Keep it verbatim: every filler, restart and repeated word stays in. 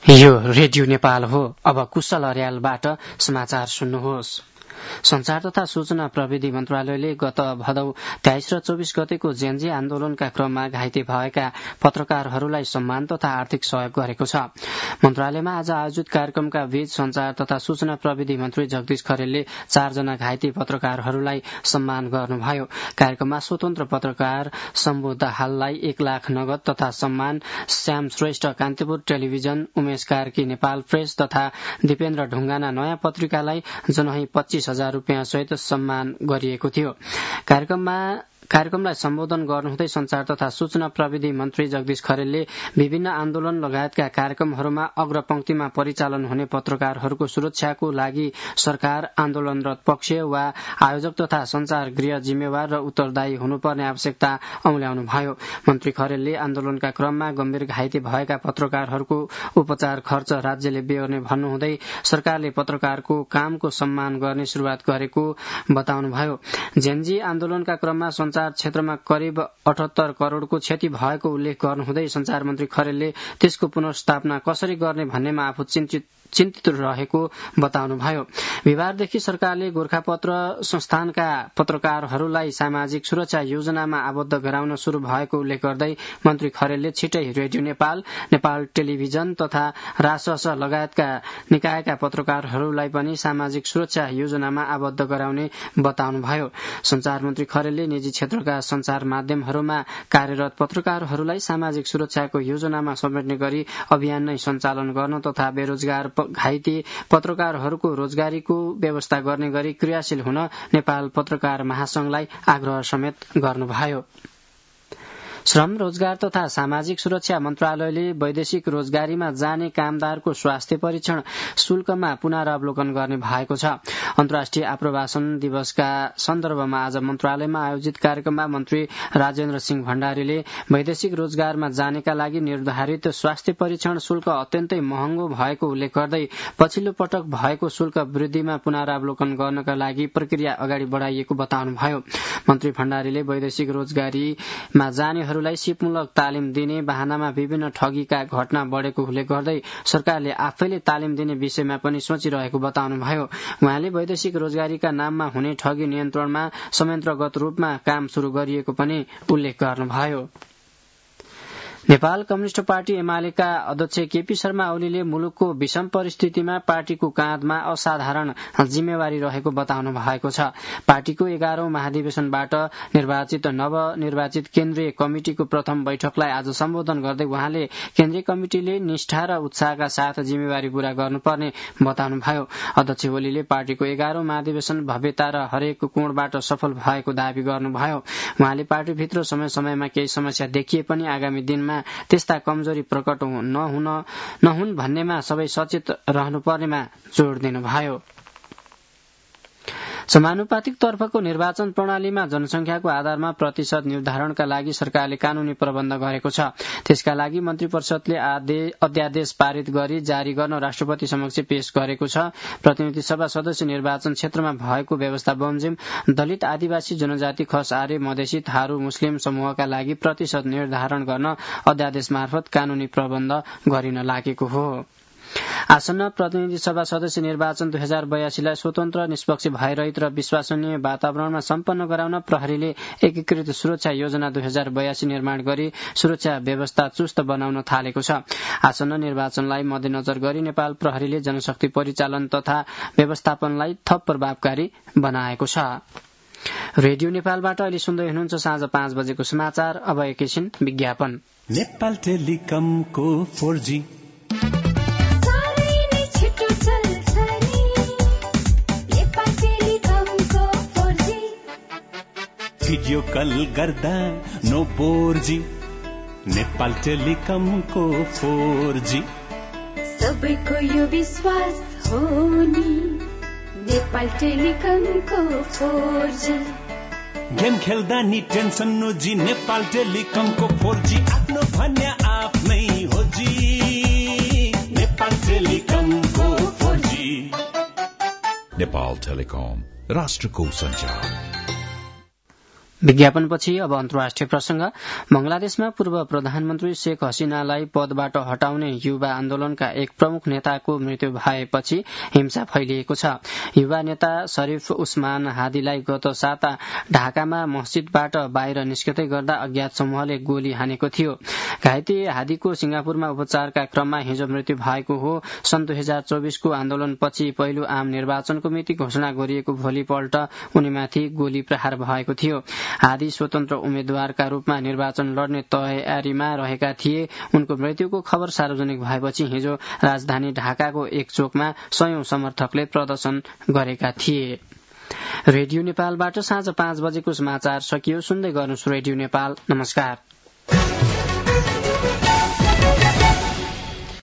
यो रेडियो नेपाल हो। अब कुशल अर्यालबाट समाचार सुन्नुहोस्। संचार तथा सूचना प्रविधि मन्त्रालयले गत भदौ तेइस र चौबिस गतेको जेनजी आन्दोलनका क्रममा घाइते भएका पत्रकारहरूलाई सम्मान तथा आर्थिक सहयोग गरेको छ। मन्त्रालयमा आज आयोजित कार्यक्रमका बीच संचार तथा सूचना प्रविधि मन्त्री जगदीश खरेलले चारजना घाइते पत्रकारहरूलाई सम्मान गर्नुभयो। कार्यक्रममा स्वतन्त्र पत्रकार शम्भु दाहाललाई एक लाख नगद तथा सम्मान, श्याम श्रेष्ठ कान्तिपुर टेलिभिजन, उमेश कार्की नेपाल प्रेस तथा दिपेन्द्र ढुङ्गाना नयाँ पत्रिकालाई जनही पच्चीस हजार रूपियाँ सहित सम्मान गरिएको थियो। कार्यक्रममा कार्यक्रमलाई सम्बोधन गर्नुहुँदै संचार तथा सूचना प्रविधि मन्त्री जगदीश खरेलले विभिन्न आन्दोलन लगायतका कार्यक्रमहरूमा अग्रपंक्तिमा परिचालन हुने पत्रकारहरूको सुरक्षाको लागि सरकार, आन्दोलनरत पक्ष वा आयोजक तथा संचार गृह जिम्मेवार र उत्तरदायी हुनुपर्ने आवश्यकता औल्याउनुभयो। मन्त्री खरेलले आन्दोलनका क्रममा गम्भीर घाइते भएका पत्रकारहरूको उपचार खर्च राज्यले बेहोर्ने भन्नुहुँदै सरकारले पत्रकारको कामको सम्मान गर्ने शुरूआत गरेको बताउनुभयो। जेनजी आन्दोलनका क्रममा संचार क्षेत्रमा करिब अठहत्तर करोड़को क्षति भएको उल्लेख गर्नुहुँदै संचार मन्त्री खरेलले त्यसको पुनर्स्थापना कसरी गर्ने भन्नेमा आफू चिन्तित चिन्तित रहेको बताउनुभयो। बिहिबारदेखि सरकारले गोरखापत्र संस्थानका पत्रकारहरूलाई सामाजिक सुरक्षा योजनामा आबद्ध गराउन शुरू भएको उल्लेख गर्दै मन्त्री खरेलले छिटै रेडियो नेपाल, नेपाल टेलिभिजन तथा रासस लगायतका निकायका पत्रकारहरूलाई पनि सामाजिक सुरक्षा योजनामा आबद्ध गराउने बताउनुभयो। संचार मन्त्री खरेलले निजी क्षेत्रका संचार माध्यमहरूमा कार्यरत पत्रकारहरूलाई सामाजिक सुरक्षाको योजनामा समेट्ने गरी अभियान नै सञ्चालन गर्न तथा बेरोजगार घाइते पत्रकारहरूको रोजगारीको व्यवस्था गर्ने गरी क्रियाशील हुन नेपाल पत्रकार महासंघलाई आग्रह समेत गर्नुभयो। श्रम, रोजगार तथा सामाजिक सुरक्षा मन्त्रालयले वैदेशिक रोजगारीमा जाने कामदारको स्वास्थ्य परीक्षण शुल्कमा पुनरावलोकन गर्ने भएको छ। अन्तर्राष्ट्रिय आप्रवासन दिवसका सन्दर्भमा आज मन्त्रालयमा आयोजित कार्यक्रममा मन्त्री राजेन्द्र सिंह भण्डारीले वैदेशिक रोजगारमा जानेका लागि निर्धारित स्वास्थ्य परीक्षण शुल्क अत्यन्तै महँगो भएको उल्लेख गर्दै पछिल्लो पटक भएको शुल्क वृद्धिमा पुनरावलोकन गर्नका लागि प्रक्रिया अगाडि बढ़ाइएको बताउनुभयो। मन्त्री भण्डारीले वैदेशिक रोजगारीमा जाने लाई सिपमूलक तालिम दिने बहानामा विभिन्न ठगीका घटना बढ़ेको उल्लेख गर्दै सरकारले आफैले तालिम दिने विषयमा पनि सोचिरहेको बताउनुभयो। उहाँले वैदेशिक रोजगारीका नाममा हुने ठगी नियन्त्रणमा संयन्त्रगत रूपमा काम शुरू गरिएको पनि उल्लेख गर्नुभयो। नेपाल कम्युनिष्ट पार्टी एमालेका अध्यक्ष केपी शर्मा ओलीले मुलुकको विषम परिस्थितिमा पार्टीको काँधमा असाधारण जिम्मेवारी रहेको बताउनु भएको छ। पार्टीको एघारौं महाधिवेशनबाट निर्वाचित नवनिर्वाचित केन्द्रीय कमिटिको प्रथम बैठकलाई आज सम्बोधन गर्दै उहाँले केन्द्रीय कमिटिले निष्ठा र उत्साहका साथ जिम्मेवारी पूरा गर्नुपर्ने बताउनुभयो। अध्यक्ष ओलीले पार्टीको एघारौं महाधिवेशन भव्यता र हरेक कोणबाट सफल भएको दावी गर्नुभयो। उहाँले पार्टीभित्र समय समयमा केही समस्या देखिए पनि आगामी दिनमा त्यस्ता कमजोरी प्रकट नहुन नहुन् भन्नेमा सबै सचेत रहनुपर्नेमा जोड़ दिनुभयो। समानुपातिक तर्फको निर्वाचन प्रणालीमा जनसंख्याको आधारमा प्रतिशत निर्धारणका लागि सरकारले कानूनी प्रबन्ध गरेको छ। त्यसका लागि मन्त्री परिषदले अध्यादेश पारित गरी जारी गर्न राष्ट्रपति समक्ष पेश गरेको छ। प्रतिनिधि सभा सदस्य निर्वाचन क्षेत्रमा भएको व्यवस्था बमोजिम दलित, आदिवासी, जनजाति, खस, आर्य, मधेसी, थारू, मुस्लिम समूहका लागि प्रतिशत निर्धारण गर्न अध्यादेश मार्फत कानूनी प्रबन्ध गरिन लागेको हो। आसन्न प्रतिनिधि सभा सदस्य निर्वाचन दुई हजार बयासीलाई स्वतन्त्र, निष्पक्ष, भयरहित र विश्वसनीय वातावरणमा सम्पन्न गराउन प्रहरीले एकीकृत सुरक्षा योजना दुई हजार बयासी निर्माण गरी सुरक्षा व्यवस्था चुस्त बनाउन थालेको छ। आसन्न निर्वाचनलाई मध्यनजर गरी नेपाल प्रहरीले जनशक्ति परिचालन तथा व्यवस्थापनलाई थप प्रभावकारी बनाएको छ। रेडियो नेपालबाट अहिले सुन्दै हुनुहुन्छ साँझ पाँच बजेको समाचार। अब एकैछिन विज्ञापन। नेपाल टेलिकमको फोर जी भिडियो कल गर्दा नो बोर्जी, नेपाल टेलिकमको फोर जी सबैको यो विश्वास हो नि, नेपाल टेलिकमको फोर जी। गेम खेल्दा नि टेन्सन नो जी, नेपाल टेलिकमको फोर जी आफ्नो भन्या आफ्नै हो जी, नेपाल टेलिकमको फोर जी। नेपाल टेलिकम, राष्ट्रको सञ्चार। विज्ञापनपछि अब अन्तर्राष्ट्रिय प्रसंग। बंगलादेशमा पूर्व प्रधानमन्त्री शेख हसीनालाई पदबाट हटाउने युवा आन्दोलनका एक प्रमुख नेताको मृत्यु भएपछि हिंसा फैलिएको छ। युवा नेता शरीफ उस्मान हादीलाई गत साता ढाकामा मस्जिदबाट बाहिर निस्कदै गर्दा अज्ञात समूहले गोली हानेको थियो। घाइते हादीको सिंगापुरमा उपचारका क्रममा हिजो मृत्यु भएको हो। सन् दुई हजार चौबिसको आन्दोलनपछि पहिलो आम निर्वाचनको मिति घोषणा गरिएको भोलिपल्ट उनीमाथि गोली प्रहार भएको थियो। हादी स्वतन्त्र उम्मेद्वारका रूपमा निर्वाचन लड्ने तयारीमा रहेका थिए। उनको मृत्युको खबर सार्वजनिक भएपछि हिजो राजधानी ढाकाको एक चोकमा सयौं समर्थकले प्रदर्शन गरेका थिए। रेडियो नेपालबाट साँझ पाँच बजेको समाचार सकियो। सुन्दै गर्नुहोस् रेडियो नेपाल। नमस्कार।